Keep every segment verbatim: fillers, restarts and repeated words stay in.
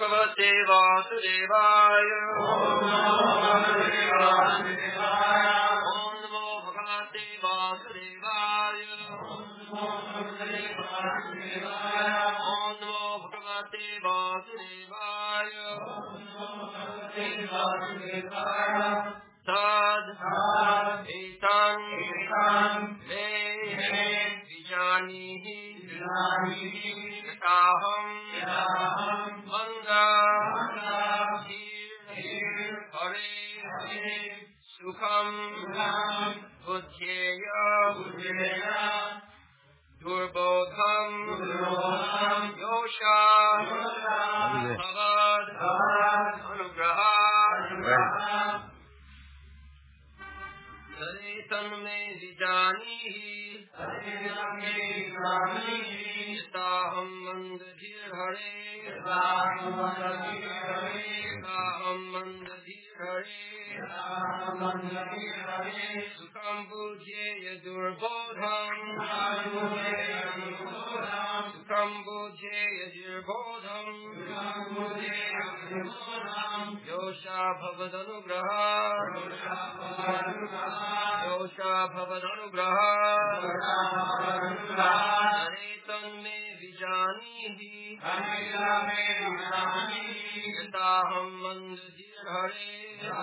Bhagavate Vasudevaya. Om Namo Bhagavate Vasudevaya. Om Namo Bhagavate Vasudevaya. Tad etan me vijanihi yataham manga dhir hare sukham buddhyeya durbodham yosha bhavad anugraha Hare tanme vijanihi yataham mandadhir hare yataham mandadhir hare sukham bhujyeya durbodham sukham bhujyeya durbodham yosha bhavadanugraha Yosha bhavanugraha Hare tanme vijanihi yataham mandadhir hare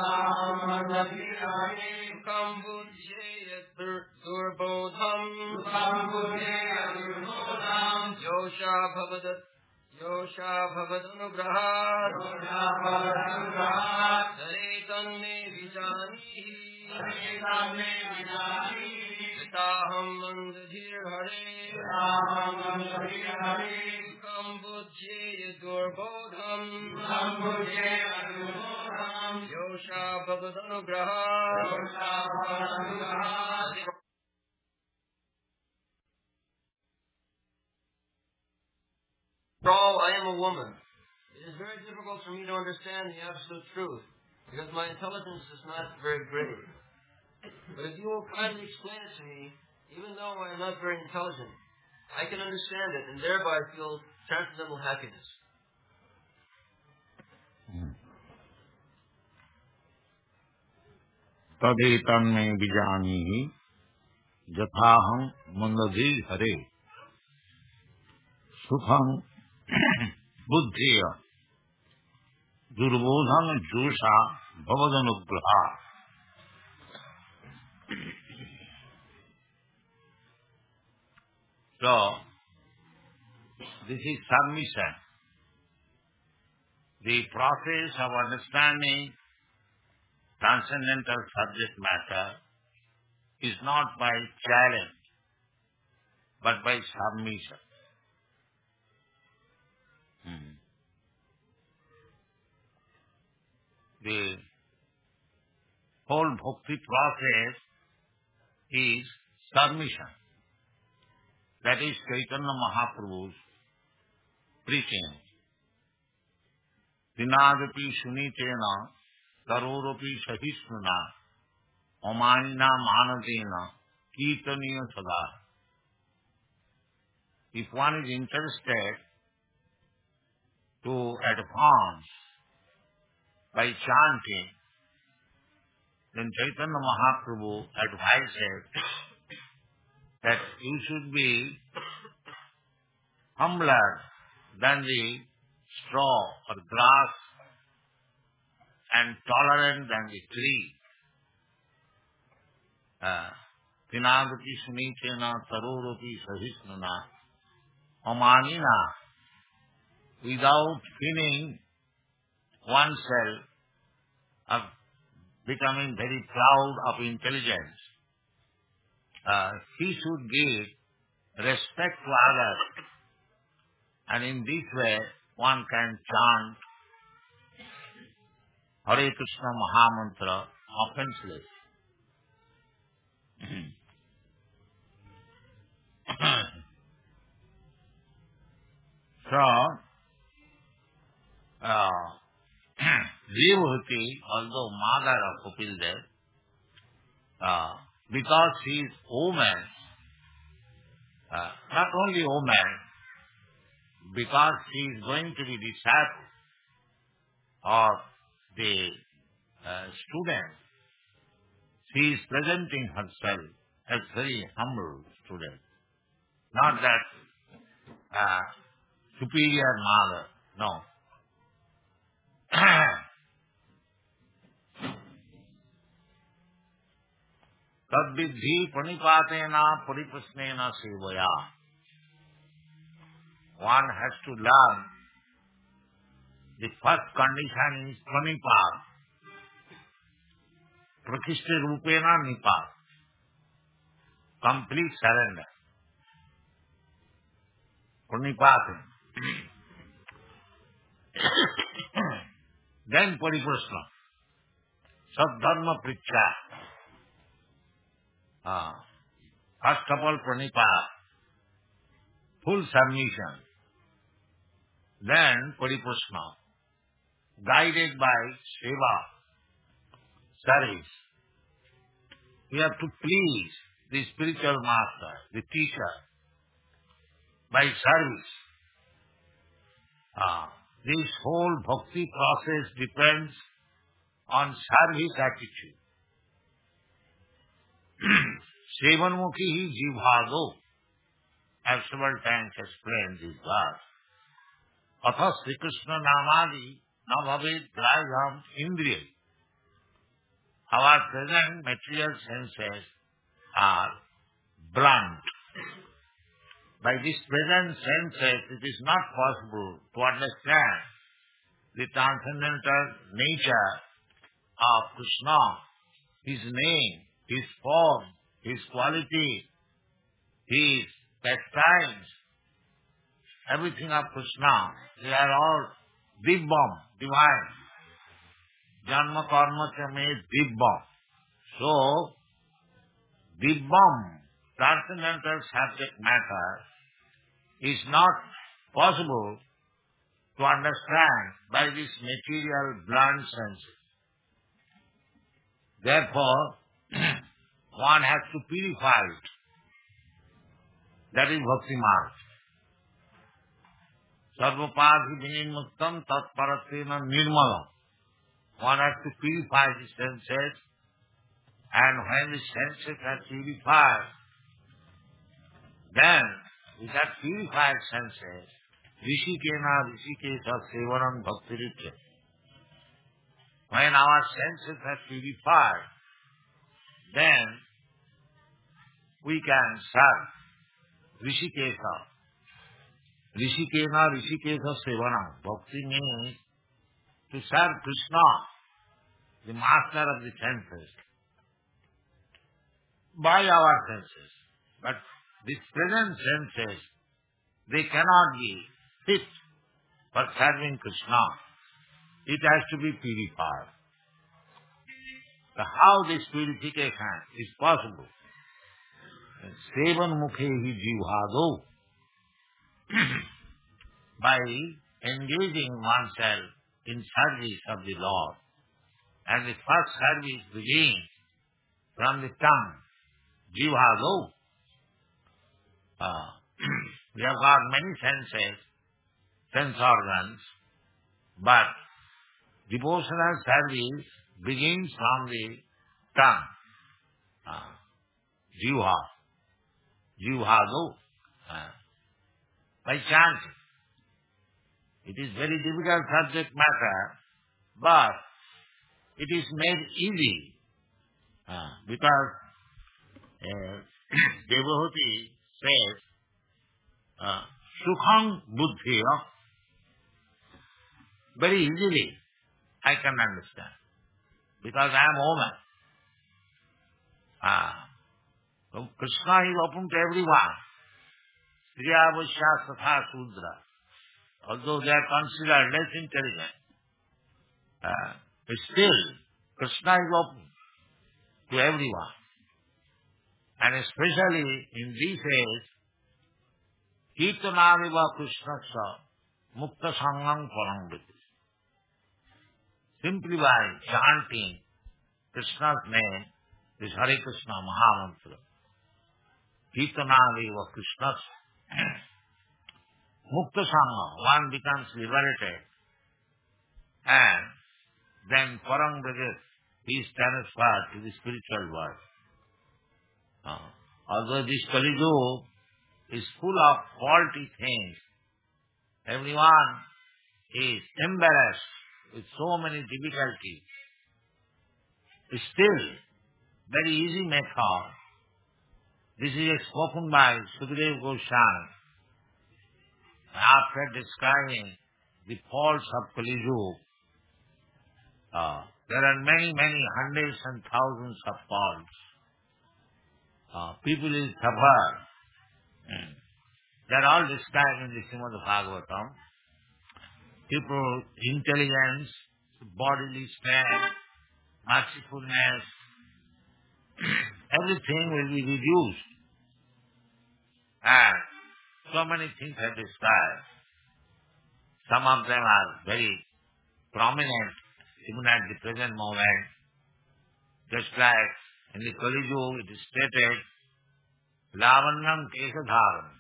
sukham bhujyeya durbodham Yosha bhavadat Yosha bhavanugraha Hare tanme vijanihi yataham mandadhir hare sukham bhujyeya durbodham Yosha bhavanugraha For all, I am a woman. It is very difficult for me to understand the absolute truth, because my intelligence is not very great. But if you will kindly explain it to me, even though I am not very intelligent, I can understand it and thereby feel transcendental happiness. Tadetam me vijanihi yathaham mandadhir hare sukham buddhya durbodham josha bhavanugraha. So, this is submission. The process of understanding transcendental subject matter is not by challenge, but by submission. Hmm. The whole bhakti process is submission. That is Chaitanya Mahaprabhu's preaching. Dinadapi sunitena taroropi sahisnuna omanina manadena kirtaniya sada. If one is interested to advance by chanting, then Chaitanya Mahaprabhu advises that you should be humbler than the straw or grass and tolerant than the tree. Pinagati sunitena taroropi sahisnana amanina, without feeling oneself of becoming very proud of intelligence. Uh, he should give respect to others, and in this way one can chant Hare Krishna Mahamantra offenseless. So, uh, Devhuti, although mother of Kapildev, uh, because she is woman, uh, not only woman, because she is going to be disciple or the uh, student, she is presenting herself as very humble student. Not that uh, superior mother, no. Tadvidhi pranipatena pariprasnena sevaya. One has to learn the first condition is pranipat. Prakishta rupena nipat. Complete surrender. Pranipatena. Then pariprasna. Sadharma pricha. Ah. First of all pranipat. Full submission. Then pariprasna. Guided by seva. Service. We have to please the spiritual master, the teacher, by service. Ah, this whole bhakti process depends on service attitude. Sevanmukhi hi jivhado. I have several times explained this verse. Atha Sri Krishna namadi na bhavet graham indriya. Our present material senses are blunt. By this present senses, it is not possible to understand the transcendental nature of Krishna, His name, His form, His quality, His pastimes, everything of Krishna. They are all dibbam, divine. Janma karma cha me dibbam. So, dibbam, transcendental subject matter, is not possible to understand by this material blunt senses. Therefore, one has to purify it. That is bhakti marg. Sarvapadhi vinimuktam tat paratena nirmalam. One has to purify the senses, and when the senses are purified, then with that purified senses, Rishikena Rishikesa Sevanam Bhaktirikya. When our senses are purified, then we can serve Rishikesa. Rishikena Rishikesa Sevanam. Bhakti means to serve Krishna, the master of the senses, by our senses. But these present senses, they cannot be fit for serving Krishna. It has to be purified. So how this purification is possible? Sevan mukhehi jivhado. By engaging oneself in service of the Lord. And the first service begins from the tongue, jivhado. Uh, we have got many senses, sense organs, but devotional service begins from the tongue, uh, jivha, jivhado, uh, by chanting. It is very difficult subject matter, but it is made easy uh, because uh, Devahuti says, uh, Sukham buddhiya, very easily I can understand, because I am woman. Ah, so Krishna is open to everyone. Striya Vaishya Satha Sudra. Although they are considered less intelligent, uh, but still Krishna is open to everyone. And especially in these days, Kirtanariva Krishnasya Mukta Sangam Parambriti. Simply by chanting Krishna's name, this Hare Krishna Mahamantra. Kirtanariva Krishnasya Mukta Sangha, one becomes liberated and then Parang Braja, he is transferred to the spiritual world. Uh, although this Kali Yuga is full of faulty things, everyone is embarrassed with so many difficulties. Still, very easy method. This is spoken by Sukadeva Goswami. After describing the faults of Kali Yuga, uh, there are many, many hundreds and thousands of faults. Uh, people will suffer. Mm. They are all described in the Srimad Bhagavatam. People, intelligence, bodily strength, mercifulness, everything will be reduced. And so many things are described. Some of them are very prominent even at the present moment. Just like in the Kali Yuga it is stated, Lavanyam Kesadharam.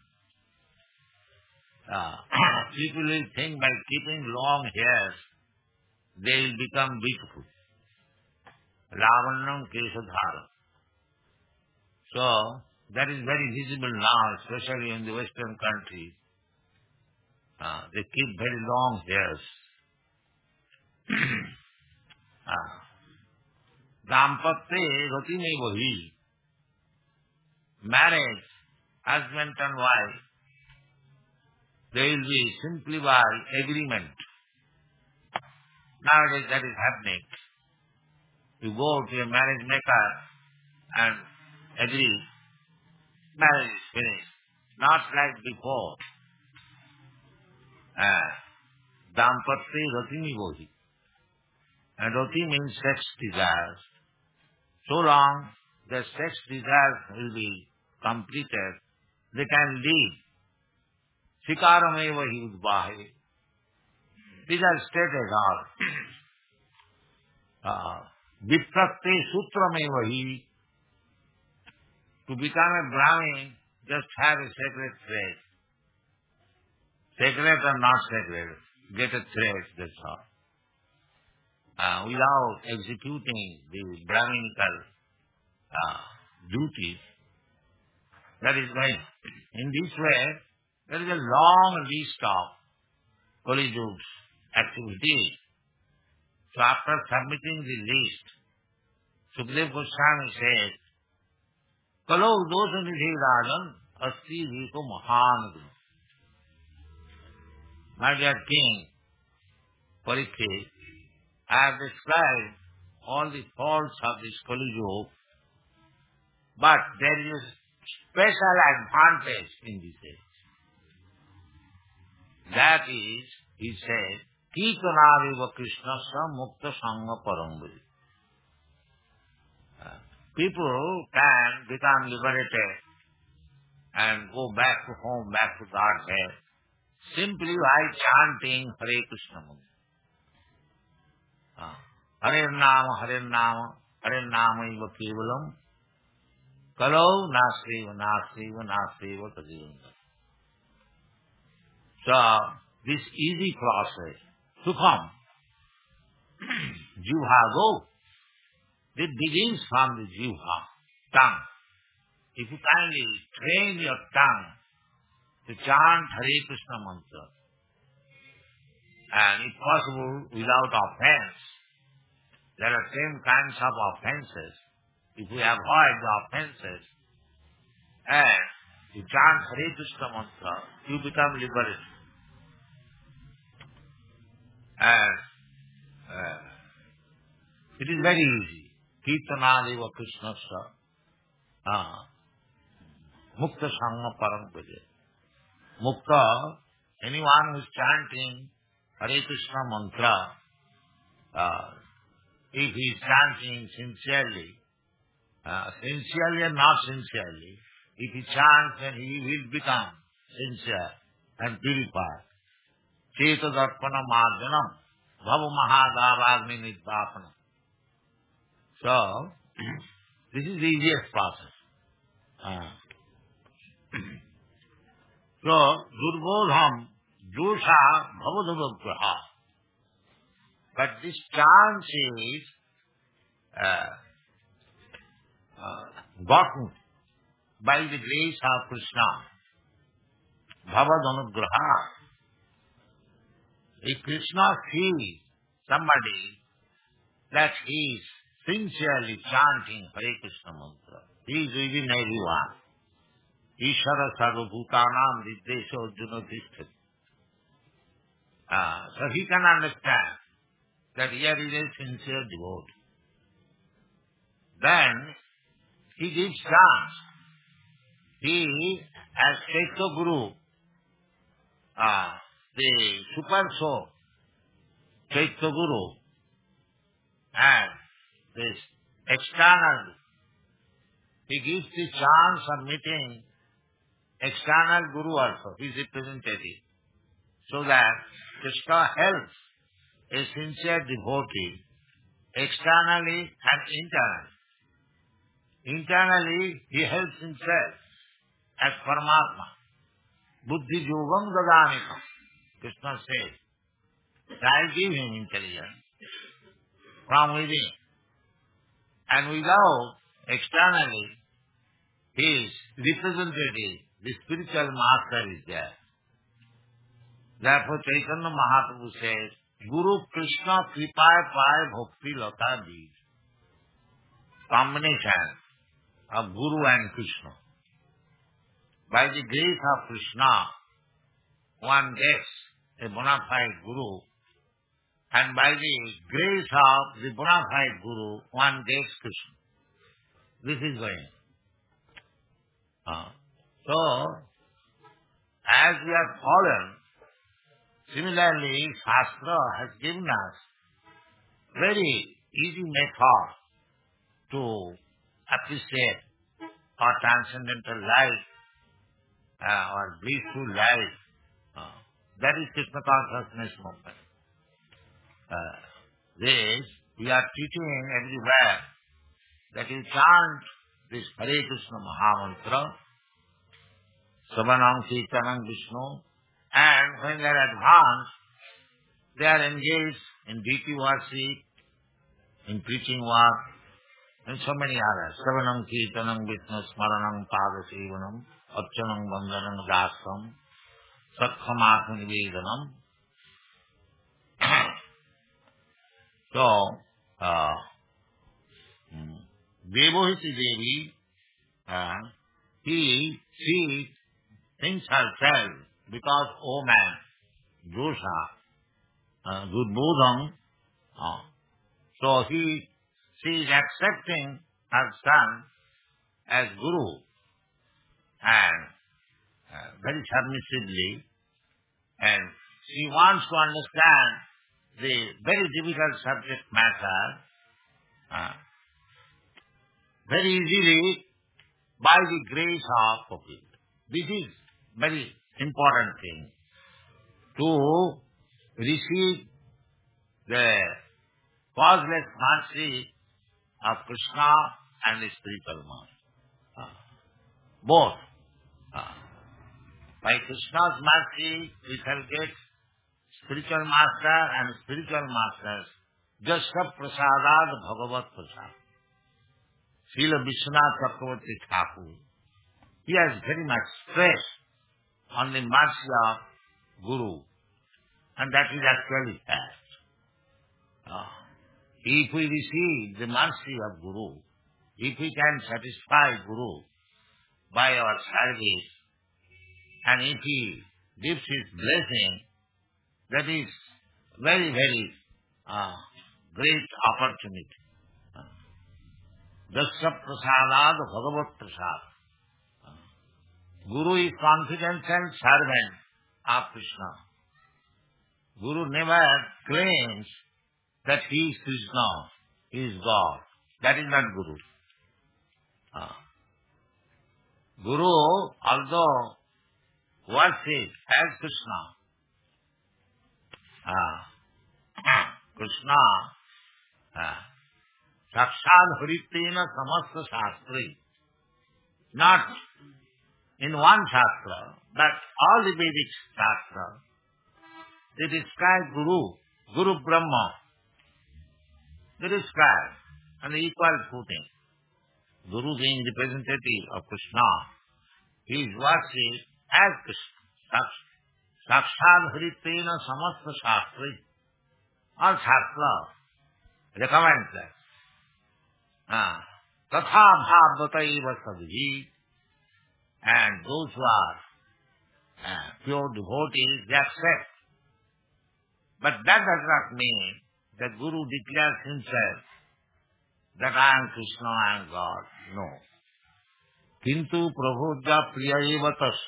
Uh, people will think by keeping long hairs, they will become beautiful. Lavanyam Kesadharam. So, that is very visible now, especially in the Western countries. Uh, they keep very long hairs. Dampatte rati mein vahi. Marriage, husband and wife, they will be simply by agreement. Nowadays that is happening. You go to a marriage maker and agree, marriage is finished. Not like before. Uh, Dampatte rati mein vahi. And rati means sex desires. So long the sex desires will be completed, they can live. Sikarameva hi udvahe. These are stated all. uh, Vipratte sutrameva hi. To become a Brahmin, just have a sacred thread. Sacred or not sacred, get a thread, that's all. Uh, without executing the Brahminical uh, duties, that is why in this way there is a long list of Kali Yuga's activities. So after submitting the list, Sukadeva Goswami says, Kalo dosa nidhi rajan asti viko mahan. My dear King Parikshit, I have described all the faults of this Kali Yuga, but there is a special advantage in this age. That is, he said, Kirtanariva Krishnasya Mukta Sangha Parambhari. People can become liberated and go back to home, back to Godhead, simply by chanting Hare Krishna Mantra. Hare Nama, Hare Nama, Hare Nama iva kevalam, kalau nasriva, nasriva, nasriva kajivam. So, this easy process, sukham, jivha go, it begins from the jivha, tongue. If you kindly train your tongue to chant Hare Krishna Mantra, and if possible without offense, there are same kinds of offenses. If we avoid the offenses and you chant Hare Krishna Mantra, you become liberated. And uh, it is very easy. Kirtanadiva Krishnasya uh, Mukta Sangha Parampade. Mukta, anyone who is chanting Hare Krishna Mantra, uh, if he is chanting sincerely, uh, sincerely or not sincerely, if he chants, then he will become sincere and purified. Cheta darpana marjanam, bhava mahadavagni nidvapana. So, this is the easiest process. Uh. So, Durbodham, Dusha, Bhavadavagraha. But this chance is uh, uh, gotten by the grace of Krishna. Bhavad Anugraha. If Krishna sees somebody that he is sincerely chanting Hare Krishna mantra, he is within everyone. Ishara sarvabhutanam viddesho arjuna tishtati. Ah, so he can understand that here is a sincere devotee. Then he gives chance. He, as Chaitya Guru, ah, the super soul, Chaitya Guru, and this external, he gives the chance of meeting external Guru also, his representative, so that Krishna helps a sincere devotee externally and internally. Internally, he helps himself as Paramatma. Buddhi yogam dadamikam. Krishna says, I give him intelligence from within. And without, externally, his representative, the spiritual master is there. Therefore, Chaitanya Mahaprabhu says, Guru Krishna Kripaya Paya Bhakti Lata Deed. Combination of Guru and Krishna. By the grace of Krishna, one gets a bona fide Guru, and by the grace of the bona fide Guru, one gets Krishna. This is going. Uh, so, as we are fallen, similarly, Shastra has given us very easy method to appreciate our transcendental life, uh, our blissful life. Uh, that is Krishna consciousness movement. Uh, this, we are teaching everywhere that you chant this Hare Krishna Mahamantra, Savanam Kirtanam Vishnu, and when they are advanced, they are engaged in deity worship, in preaching work, and so many others. Savanam Kirtanam Vishnu, Smaranam Padasevanam, Archanam Vandanam Dasam, Satkhamasa Nivedanam. So, uh, Devohiti Devi, uh, he, she thinks herself, because, oh man, dosha, uh, Durbodham, uh, so he, she is accepting her son as Guru, and uh, very submissively, and she wants to understand the very difficult subject matter uh, very easily by the grace of Kapil. This is very important thing, to receive the causeless mercy of Krishna and the spiritual master. Uh, both. Uh, by Krishna's mercy, we shall get spiritual master and spiritual masters, Jasya Prasadad Bhagavat Prasad. Srila Vishwanath Chakravarti Thakur, he has very much stress on the mercy of Guru, and that is actually fact. Uh, if we receive the mercy of Guru, if we can satisfy Guru by our service, and if he gives his blessing, that is very, very uh, great opportunity. Dasya Prasadad Bhagavat Prasad. Guru is confidential servant of Krishna. Guru never claims that he is Krishna, he is God. That is not Guru. Uh, Guru, although worshipped as Krishna, uh, Krishna, uh, Sakshad Haritrena Samasta Shastri, not in one Shastra, but all the Vedic Shastra, they describe Guru, Guru Brahma, they describe on the equal footing. Guru being representative of Krishna, he is worshipped as Krishna. Sakshad Hritvena Samasta Shastri. All Shastra recommends that. Ah, Tatha Bhavata Eva Sadhi. And those who are uh, pure devotees, they accept. But that does not mean that Guru declares himself that I am Krishna, I am God. No. Kintu Prabhuja Priya Evatas.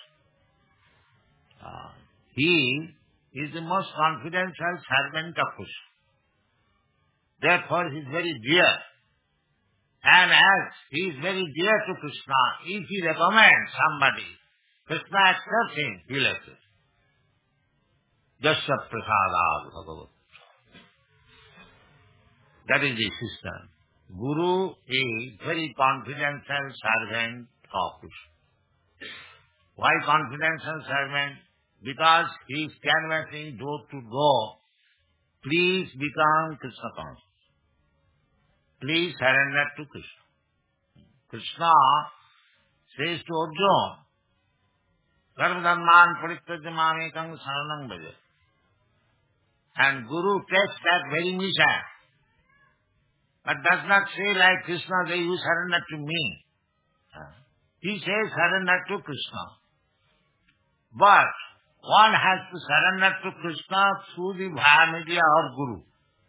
He is the most confidential servant of Krishna. Therefore he is very dear. And as he is very dear to Krishna, if he recommends somebody, Krishna accepts him, he lets it. Jasya prasadad bhagavat. That is the system. Guru is very confidential servant of Krishna. Why confidential servant? Because he is canvassing door to door. Please become Krishna conscious. Please surrender to Krishna. Krishna says to Arjuna, Sarvadharman parittajya mamekam saranam bhaja. And Guru takes that very mission, but does not say like Krishna, that you surrender to me. He says surrender to Krishna. But one has to surrender to Krishna through the via media of Guru.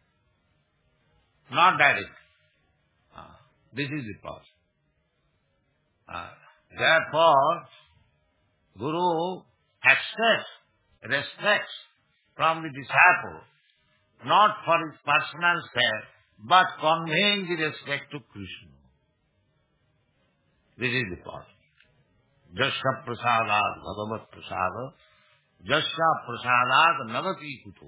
Not direct. This is the process. Uh, therefore, Guru accepts, respects from the disciple, not for his personal sake, but conveying the respect to Krishna. This is the process. Jasya prasadat bhagavat prasada, jasya prasadat navati kuto.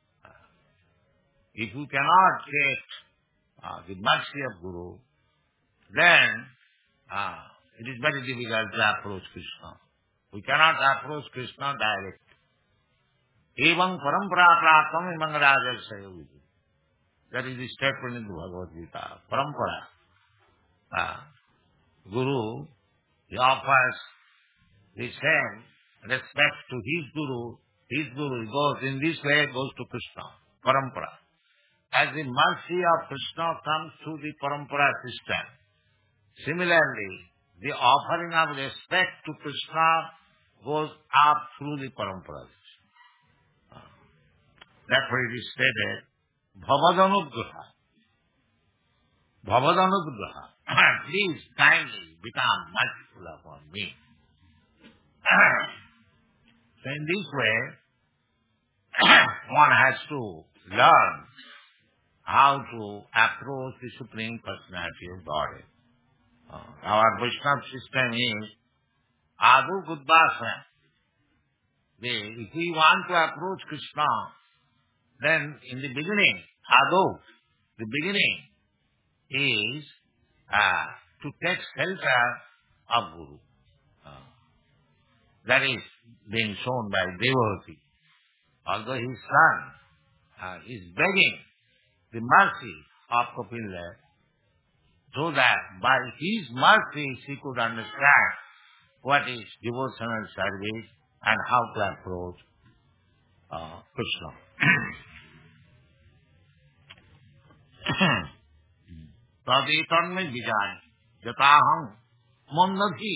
If you cannot take uh, the mercy of Guru, then ah, it is very difficult to approach Krishna. We cannot approach Krishna direct. Evam parampara praptam imang rajarsaya. That is the statement in the Bhagavad Gita. Parampara. Ah, Guru, he offers the same respect to his Guru. His Guru goes in this way, goes to Krishna. Parampara. As the mercy of Krishna comes through the parampara system, similarly, the offering of respect to Krishna goes up through the parampara. Therefore it is stated, Bhavadanugraha. Bhavadanugraha. Please kindly become merciful upon me. So in this way, one has to learn how to approach the Supreme Personality of Godhead. Uh, our Vaishnava system is Adu Gudbasa. If we want to approach Krishna, then in the beginning, Adu, the beginning is uh, to take shelter of Guru. Uh, that is being shown by Devavati. Although his son uh, is begging the mercy of Kapila, so that by his mercy she could understand what is devotional service and how to approach uh, Krishna. Taditanme vijay jataham mandadhi.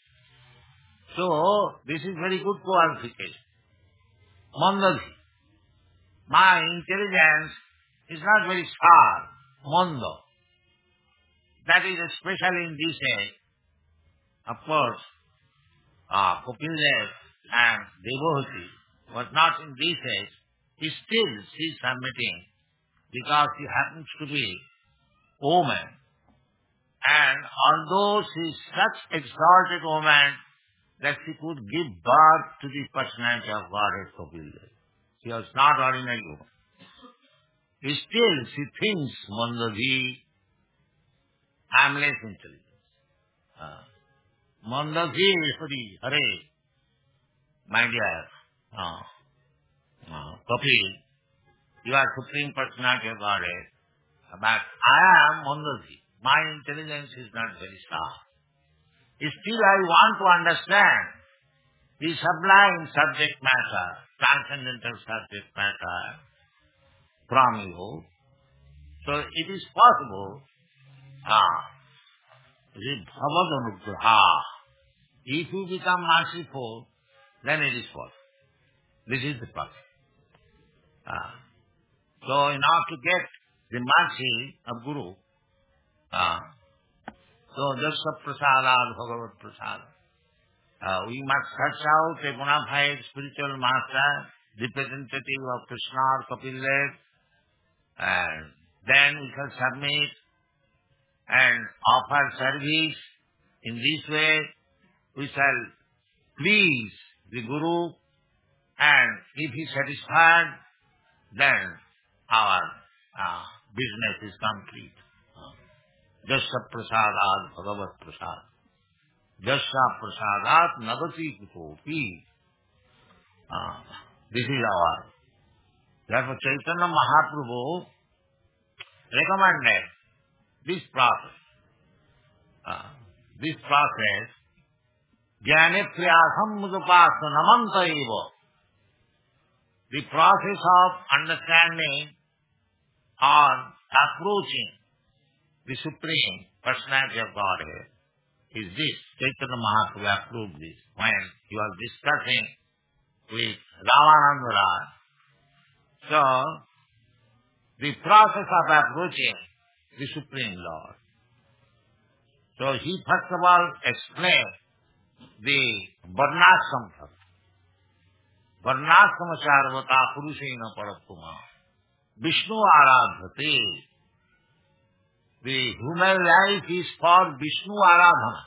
So this is very good qualification. Mandadhi. My intelligence is not very sharp. Manda. That is especially in this age. Of course, uh, Kapildev and Devavati was not in this age. Still she is submitting because she happens to be woman. And although she is such exalted woman that she could give birth to the personality of Godhead Kapildev. She was not ordinary woman. Still she thinks Mandadhi, I am less intelligent. Uh, Mandadhi Hari, Hare, my dear, uh, uh, Kapil, you are Supreme Personality of Godhead. But I am Mandaji. My intelligence is not very sharp. Still I want to understand the sublime subject matter, transcendental subject matter from you. So it is possible, ah, Bhavadanubhra. If you become merciful, then it is possible. This is the problem. Ah. So in order to get the mercy of Guru, ah, so Jasya Prasadat Bhagavat Prasad, uh, we must search out a bona fide spiritual master, representative of Krishna or Kapil Dev, and then we shall submit and offer service. In this way, we shall please the Guru, and if he is satisfied, then our uh, business is complete. Jasya Prasadat Bhagavat Prasad. Jasya Prasadat Nagati Kutopi. Uh, this is our. Therefore Chaitanya Mahaprabhu recommended this process. Uh, this process, Jnane Priyasam Mudapasa Namanta Eva. The process of understanding or approaching the Supreme Personality of Godhead is this. Chaitanya Mahaprabhu approved this when he was discussing with Ramananda Raj. So, the process of approaching the Supreme Lord. So he first of all explained the Varnashram. Varnashram Sarvata Purushena Paratuma. Vishnu Aradhate. The human life is for Vishnu Aradhana.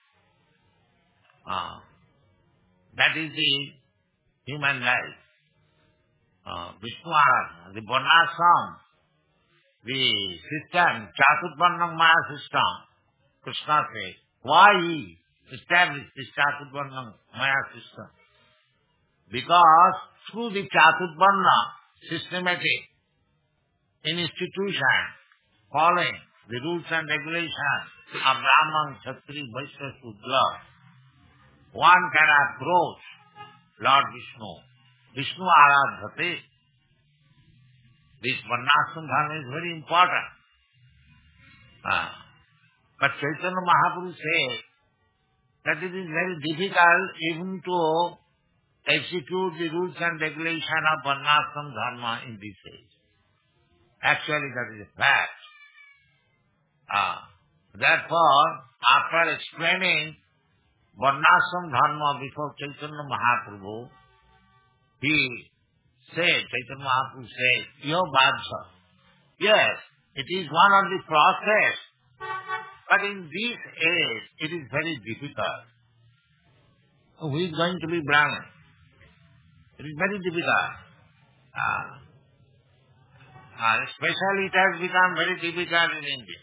Ah, that is the human life. Uh, Vishnu Aradhana. The Varnashram, the system, Chaturvarnam Maya system, Krishna says, why he established this Chaturvarnam Maya system? Because through the Chaturvarna systematic institution, following the rules and regulations of Brahman, Kshatriya, Vaishya, Shudra, one can approach Lord Vishnu. Vishnu Aradhate. This Varnashram Dharma is very important. Ah. But Chaitanya Mahaprabhu says that it is very difficult even to execute the rules and regulations of Varnashram Dharma in this age. Actually, that is a fact. Ah. Therefore, after explaining Varnashram Dharma before Chaitanya Mahaprabhu, he said, Chaitanya Mahaprabhu said, Yo Badsa. Yes, it is one of the process, but in this age, it is very difficult. Who is going to be Brahman? It is very difficult. Uh, uh, especially it has become very difficult in India.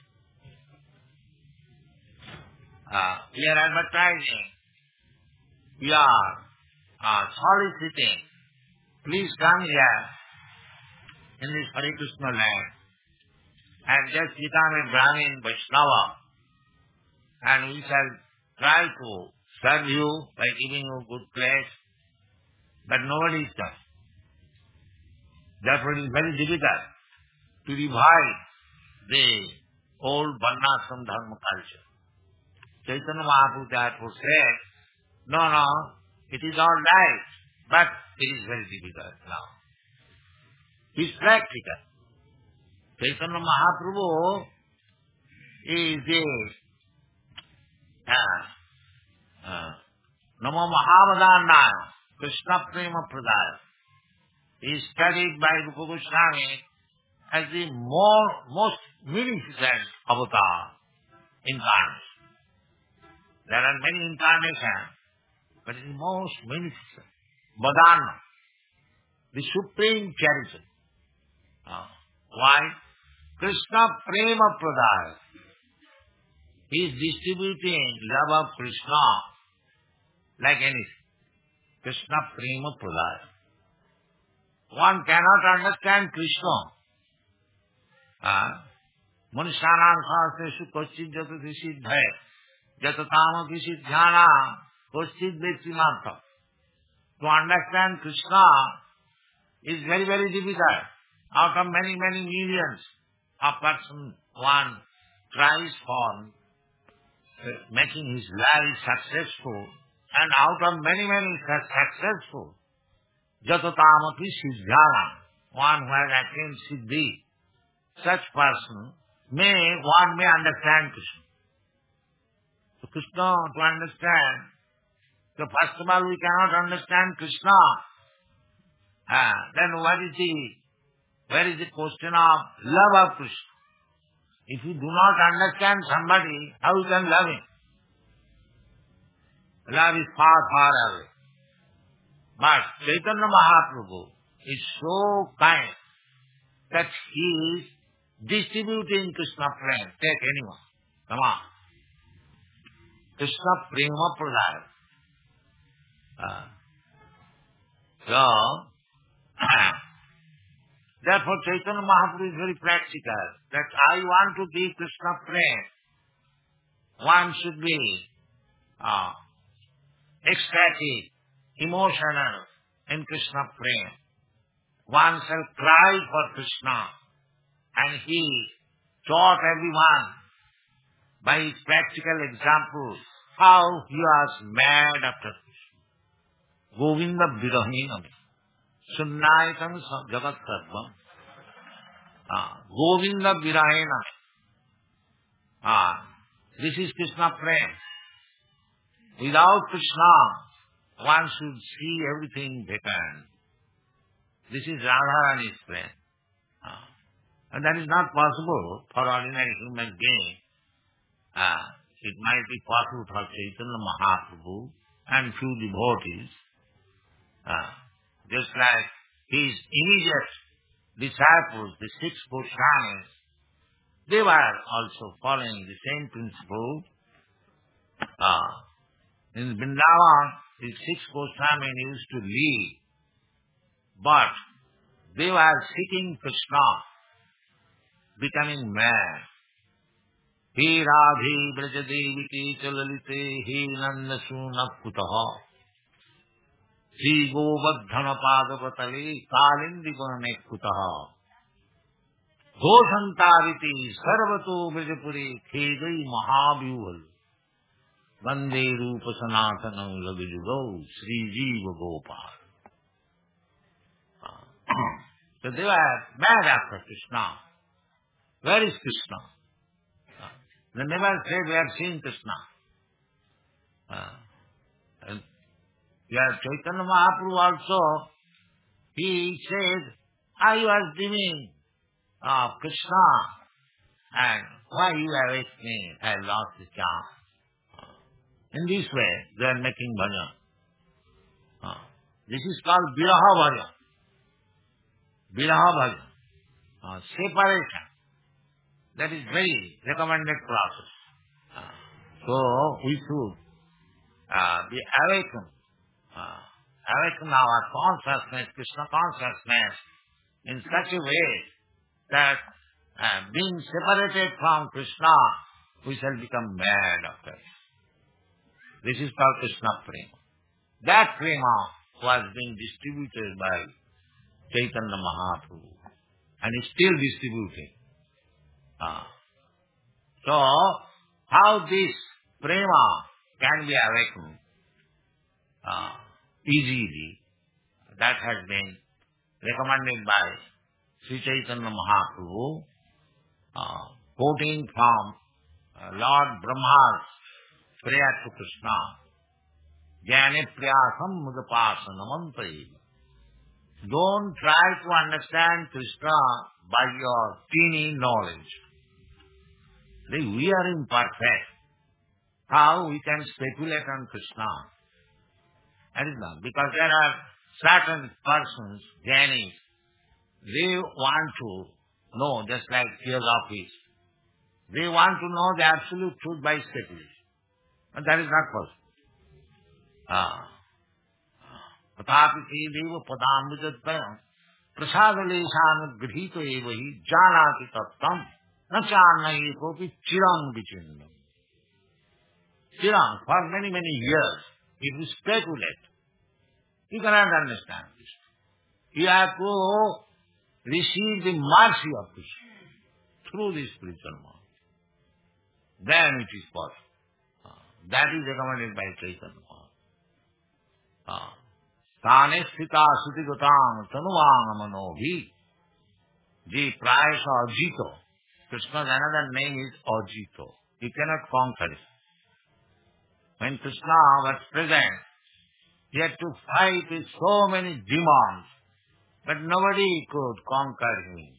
Uh, we are advertising. We are uh, soliciting. Please come here in this Hare Krishna land and just become a Brahmin Vaishnava, and we shall try to serve you by giving you good place, but nobody is done. Therefore it is very difficult to revive the old Varnashram Dharma culture. Chaitanya Mahaprabhu therefore said, no, no, it is all right, but it is very difficult now. It is practical. Chaitanya Mahaprabhu is a uh, uh, Namo Mahavadannaya Krishna Prema Pradaya. He is studied by Rupa Goswami as the more, most magnificent avatar incarnation. There are many incarnations, but it is most magnificent. Vadana, the supreme charity. Uh, why? Krishna Prema Pradaya. He is distributing love of Krishna like anything. Krishna Prema Pradaya. One cannot understand Krishna uh, Manushyanam sahasreshu kaschid jatati siddhaya jatatamaki siddhyana kaschid vettimartha. To understand Krishna is very, very difficult. Out of many, many millions, a person, one tries for making his life successful, and out of many, many successful, jatatamaki siddhyana, one who has attained siddhi, such person may, one may understand Krishna. So Krishna, to understand, so first of all we cannot understand Krishna. Ah, then what is the, where is the question of love of Krishna? If you do not understand somebody, how you can love him? Love is far, far away. But Chaitanya Mahaprabhu is so kind that he is distributing Krishna prema. Take anyone. Come on. Krishna prema pradaya. Uh, so, therefore Chaitanya Mahaprabhu is very practical. That I want to give Krishna prema. One should be uh, ecstatic, emotional in Krishna prema. One shall cry for Krishna, and he taught everyone by his practical examples how he was mad after Krishna. Govinda Virahinam Sunnayatam Jagat Sarvam. Govinda Virahinam. Ah, this is Krishna prema. Without Krishna, one should see everything vacant. This is Radharani's prema. Ah. And that is not possible for ordinary human being. Ah. It might be possible for Chaitanya Mahaprabhu and few devotees. Ah. Just like his immediate disciples, the six Goswamis, they were also following the same principle. Ah. In Vrindavan, the six Goswamis used to lead, but they were seeking Krishna, becoming mad. He Radhi Brajadeviki Chalalite He Nandasuna Kutaha He Govardhana Padavatale Kalindi Gunane Kutaha Goshantariti Sarvato Brajapuri Khedai Mahavyuval Vande Rupa Sanatanam Lagajugo Sri Jiva Gopal. So they were mad after Krishna. Where is Krishna? They never said we have seen Krishna. Uh, and yeah, Chaitanya Mahaprabhu also, he said, I was dreaming of Krishna, and why you awake me? I lost the chance. In this way, they are making bhajan. Uh, this is called Viraha bhajan. Viraha bhajan. Uh, separation. That is very recommended process. Uh, so, we should uh, be awakened. Uh, awaken our consciousness, Krishna consciousness, in such a way that uh, being separated from Krishna, we shall become mad after it. This is called Krishna prema. That prema was being distributed by Chaitanya Mahaprabhu, and is still distributing. Ah. So, how this prema can be awakened ah, easily, that has been recommended by Sri Chaitanya Mahaprabhu, ah, quoting from uh, Lord Brahma's prayer to Krishna, Jnane priyasam mudapasana mantra. Don't try to understand Krishna by your teeny knowledge. We are imperfect. How we can speculate on Krishna? That is not. Because there are certain persons, jnanis, they want to know, just like theosophists, they want to know the absolute truth by speculation. And that is not possible. Ah. Tatapi deva padamvijatayam prasadalesana grihito evahi janati tattam Nachanayi kopi chirang vichinnam. Chirang, for many, many years, if you speculate, you cannot understand this. You have to receive the mercy of Krishna through the spiritual mode. Then it is possible. Uh, that is recommended by Chaitanya Mahaprabhu. Tane sthita sutigatang tanuvang manobhi ji prayasa ajito. Krishna's another name is Ajito. He cannot conquer it. When Krishna was present, he had to fight with so many demons, but nobody could conquer him.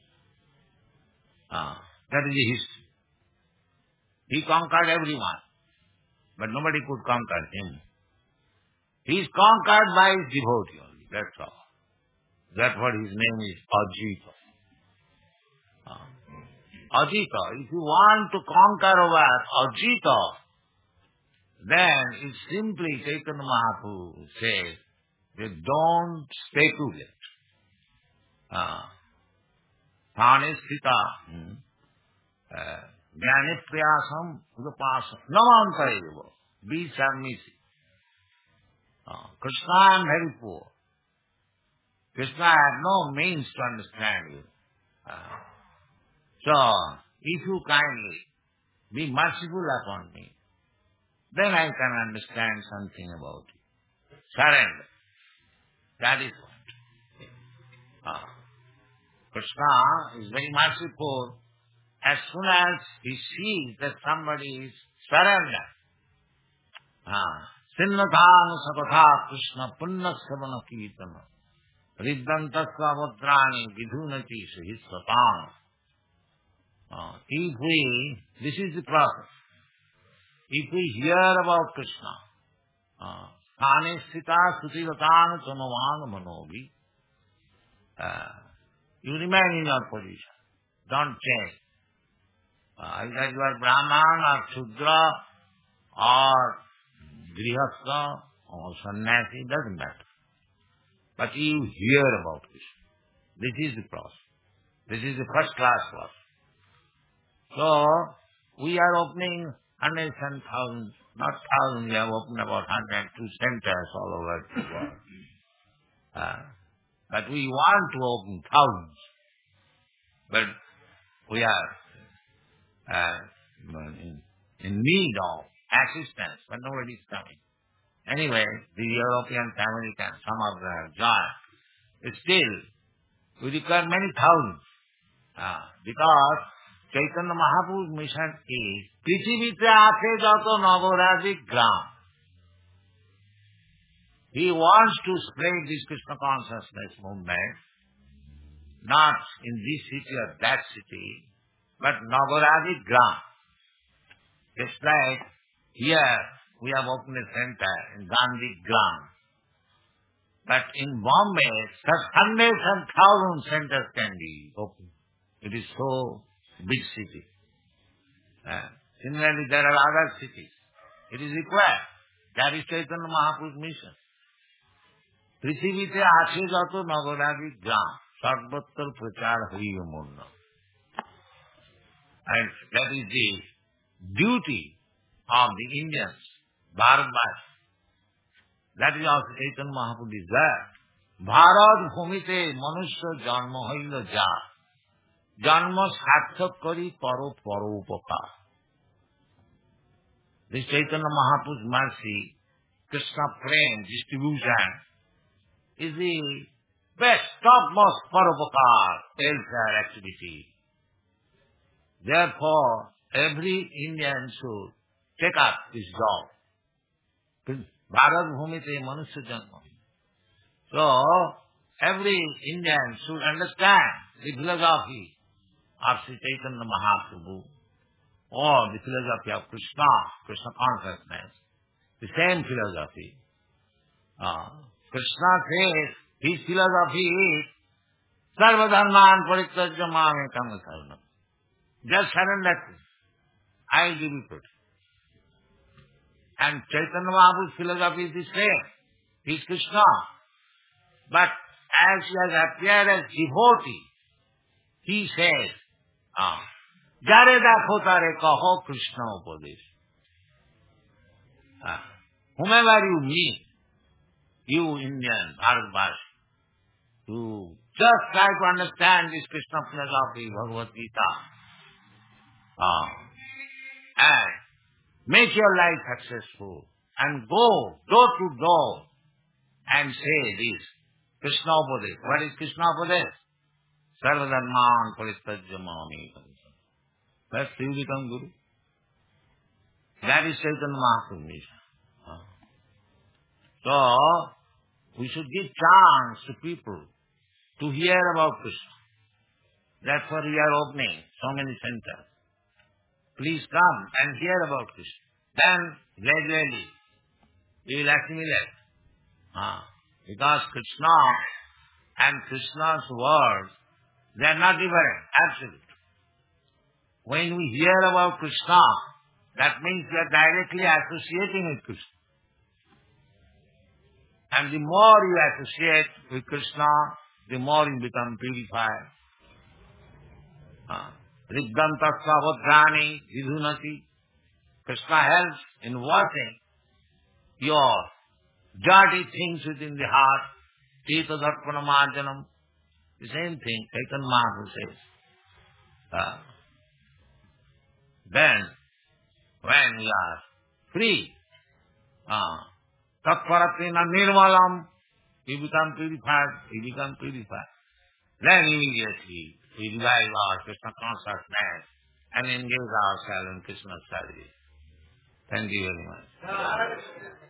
Ah, that is the history. He conquered everyone, but nobody could conquer him. He is conquered by his devotee only, that's all. That's what his name is, Ajita. Ah. Ajita, if you want to conquer over Ajita, then it's simply Chaitanya Mahaprabhu says, they don't speculate. Ah. Thane sthita. Jnani priyasam udapasam. Namantareva. Be submissive. Uh, Krishna, I am very poor. Krishna had no means to understand you. Uh, so, if you kindly be merciful upon me, then I can understand something about you. Surrender. That is what. Uh, Krishna is very merciful. As soon as he sees that somebody is surrendered, Sinnatang sapatha Krishna punna savana kirtana riddantasva mudrani vidhunati sahisvatang. If we, this is the process, if we hear about Krishna, Thane sthita sutigatang tanuvang manobhi, you remain in your position. Don't change. Either you are Brahman or Shudra or Grihastha or Sannyasi, doesn't matter. But you hear about Krishna. This is the process. This is the first class process. So, we are opening hundreds and thousands, not thousands, we have opened about one hundred two centers all over the world. Uh, but we want to open thousands. But we are uh, in, in need of assistance, but nobody is coming. Anyway, the Europeans, Americans, some of them have joined. But still, we require many thousands. Uh, because Chaitanya Mahaprabhu's mission is Prithivite Ache Jato Navoradik Gram. He wants to spread this Krishna consciousness movement, not in this city or that city, but Navoradik Gram. Just like here we have opened a center in Gandhi Gram. But in Bombay, such hundreds and thousands centers can be opened. It is so big city. Uh, similarly, there are other cities. It is required. That is Chaitanya Mahaprabhu's mission. Prithivite Ache Jato Nagaradi Gram. Sarvattar Prachar Hariya Murna. And that is the duty of the Indians, Bharatvasis. That is also Chaitanya Mahaprabhu desire. Bharat Bhumite Manusya Janma Haila Ja. Janma Sarthak Kari Paro Paro Upakar. This Chaitanya Mahaprabhu's mercy, Krishna Prem, distribution, is the best, topmost Paropakar, welfare activity. Therefore, every Indian should take up this job. Bharat Bhumite Manusya Janma. So, every Indian should understand the philosophy of Sri Chaitanya Mahaprabhu, or the philosophy of Krishna, Krishna consciousness, the same philosophy. Uh, Krishna says his philosophy is Sarva Dharman Parityajya Mamekam Saranam. Just surrender to me. I will give you fruit. And Chaitanya Mahaprabhu's philosophy is the same. He is Krishna. But as he has appeared as devotee, he says, ah, Jare dakho tare kaho Krishna upadesh. Ah. Whomever you meet, you Indian, Bharatvashi, you just try to understand this Krishna philosophy, Bhagavad Gita, ah, and make your life successful, and go door to door and say this, Krishna upadesh. What is Krishna upadesh? Sarvadharman parityajya mami. That's you become Guru. That is Chaitanya Mahaprabhu mission. So, we should give chance to people to hear about Krishna. That's why we are opening so many centers. Please come and hear about Krishna. Then, gradually, you will assimilate. Ah, because Krishna and Krishna's words, they are not different, absolute. When we hear about Krishna, that means we are directly associating with Krishna. And the more you associate with Krishna, the more you become purified. Riddhantasya vadrani vidhunati. Krishna helps in washing your dirty things within the heart. Tita dharpana marjanam. The same thing Chaitanya Mahaprabhu says. Uh, then, when we are free, uh, tatparatina nirmalam, we become purified, we become purified. Then immediately we revive our Krishna consciousness and engage ourselves in Krishna's service. Thank you very much.